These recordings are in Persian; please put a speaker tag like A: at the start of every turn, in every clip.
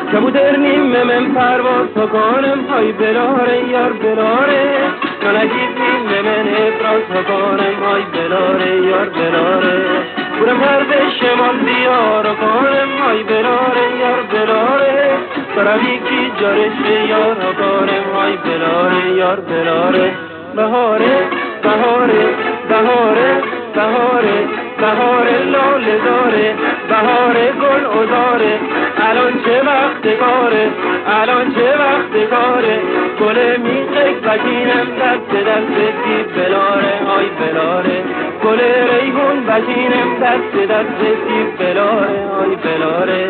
A: کبوتر نیمه من پرواز تا کنم های بلاره یار بلاره نانگیز نیمه من ابراز تا کنم های بلاره یار بلاره برم غرب شمال دیار کنم های بلاره یار بلاره برم یکی جارش یار کنم های بلاره یار بلاره بهاره بهاره بهاره بهاره بهاره لاله داره بهاره گل ازاره الان چه وقت کاره الان چه وقت کاره گل میخک بکینم دست سی بلاره آی بلاره گل ریحون بکینم دست سی بلاره آی بلاره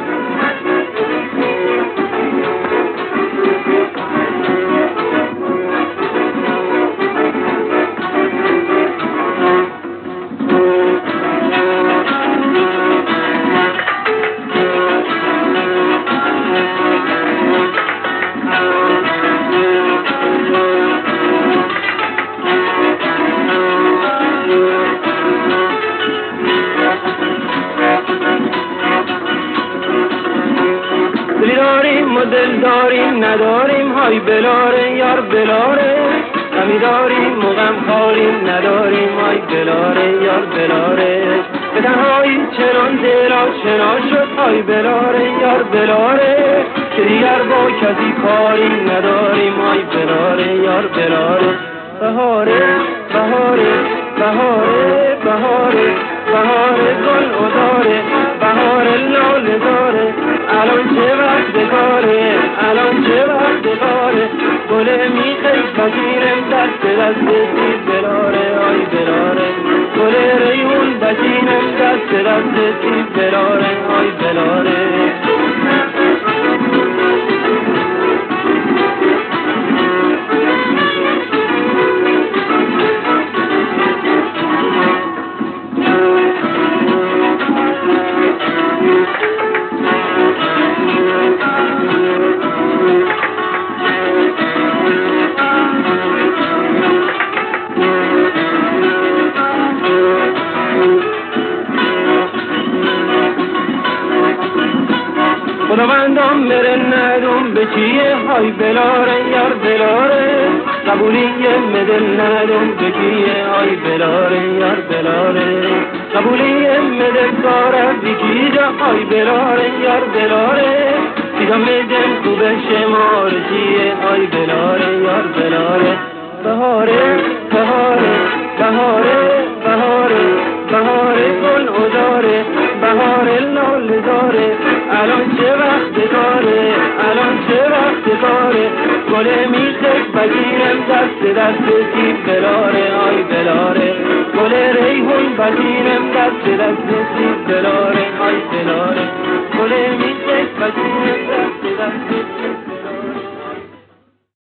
A: دل داریم نداریم های بلاره یار بلاره غمی داریم و غم خاریم نداریم های بلاره یار بلاره به تنهایی چنان دل آشنا شد های بلاره یار بلاره که دیگر با کسی کاری نداریم های بلاره یار بلاره بهاره بهاره بهاره بهاره بهاره گل ازاره بهاره لاله داره الان چه وقت کاره الان چه وقت کاره گل میخی بگیرم دست سی بلاره آی بلاره گل ریحون بگیرم دست سی بلاره آی بلاره خداوندم بره ندم به چیه های بلاره یار بلاره قبولی مدل ندم به کیه های بلاره یار بلاره قبولی مدل کاره بیکی جا های بلاره یار بلاره دیگم مدل خوب شمار چیه های بلاره یار بلاره بهاره بهاره بهاره بهاره بهاره گل ازاره بهاره لاله داره الان چه وقت کاره الان چه وقت کاره گل میخک بگیرم دست سی بلاره آی بلاره گل ریحون بگیرم دست سی بلاره آی بلاره گل میخک بگیرم دست سی